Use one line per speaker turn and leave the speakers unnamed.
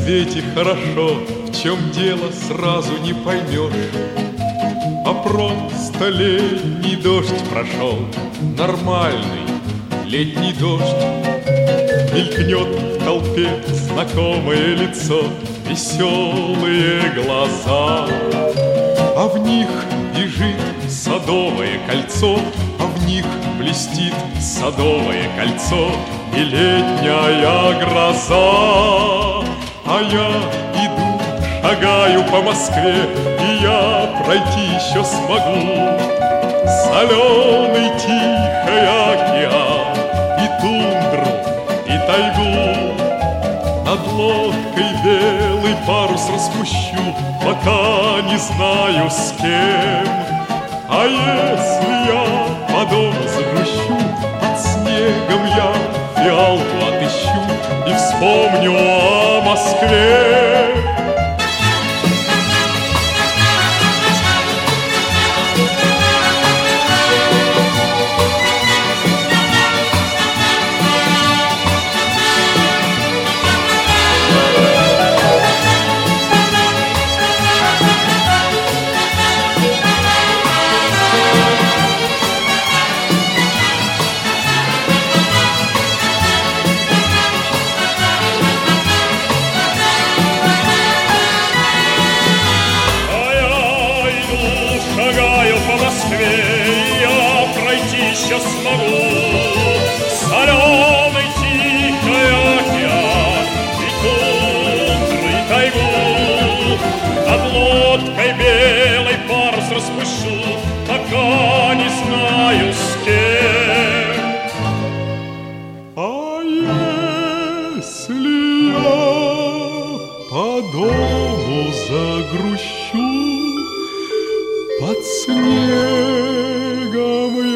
свете хорошо, в чем дело сразу не поймешь. А просто летний дождь прошел, нормальный летний дождь. Мелькнет в толпе знакомое лицо, веселые глаза, а в них бежит садовое кольцо, а в них блестит садовое кольцо и летняя гроза. А я иду, шагаю по Москве, и я пройти еще смогу соленый тихий океан и тундру, и тайгу. Над лодкой белый парус распущу, пока не знаю с кем. А если я по дому загрущу, под снегом я фиалку отыщу и вспомню о Москве.
Я пройти еще смогу соленый тихий океан и тундры, и тайгу. Над лодкой белый парус распущу, пока не знаю с кем.
А если я по дому загрущу, под снегом